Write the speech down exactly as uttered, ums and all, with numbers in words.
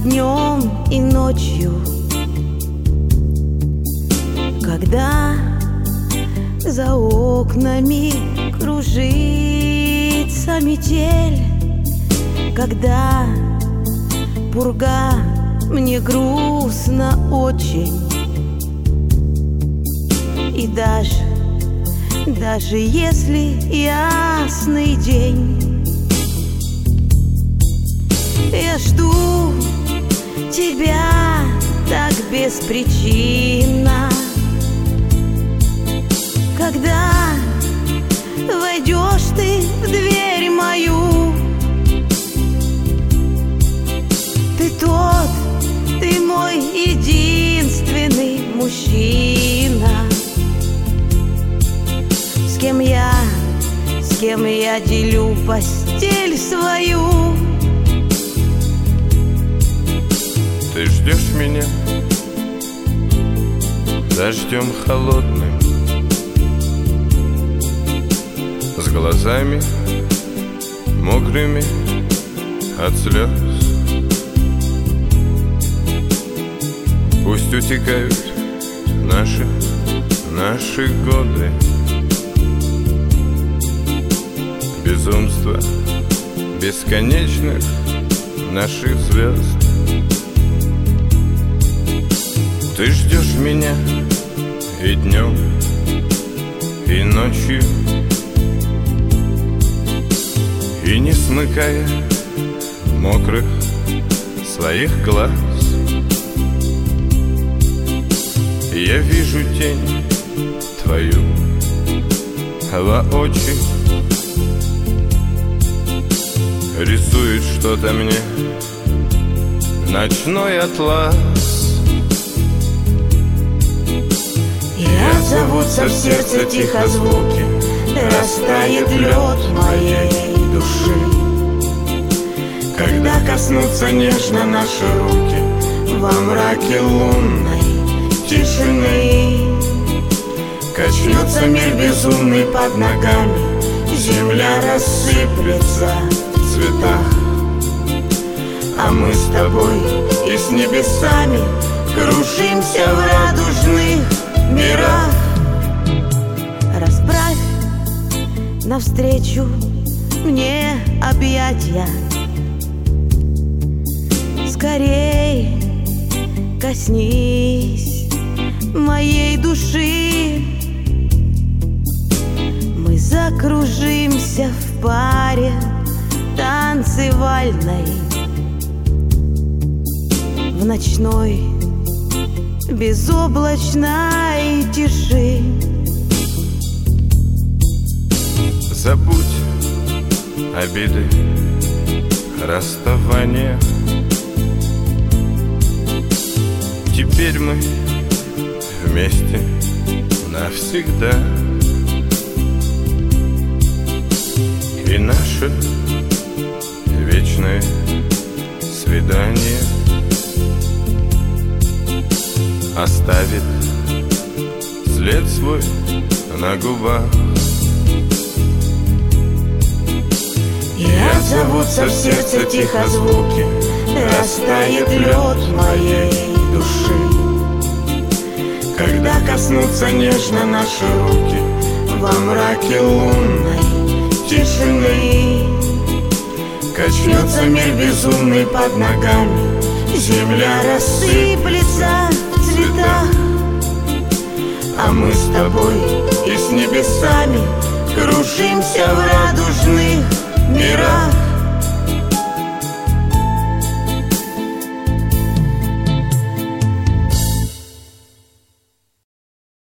днем, и ночью, когда за окнами кружится метель, когда пурга, мне грустно очень. И даже, даже если ясный день, я жду тебя так беспричинно. Когда войдешь ты в дверь мою, ты тот, ты мой единственный мужчина, с кем я, с кем я делю постель свою. Ты ждешь меня дождем холодным, с глазами мокрыми от слез. Пусть утекают наши, наши годы, безумство бесконечных наших звезд. Ты ждешь меня и днем, и ночью, и не смыкая мокрых своих глаз. Я вижу тень твою воочию, рисует что-то мне ночной атлас. И отзовутся в сердце тихо звуки, растает лед моей души, когда коснутся нежно наши руки во мраке лунной тишины. Качнется мир безумный под ногами, земля рассыплется в цветах, а мы с тобой и с небесами кружимся в радужных мирах. Расправь навстречу мне объятья, скорей коснись моей души. Мы закружимся в паре танцевальной в ночной безоблачной тиши. Забудь обиды, расставания. Теперь мы вместе навсегда, и наше вечное свидание оставит след свой на губах. И отзовутся в сердце тихо звуки, растает лед моей души, когда коснутся нежно наши руки во мраке лунной тишины. Качнется мир безумный под ногами, земля рассыплется в цветах, а мы с тобой и с небесами кружимся в радужных мирах.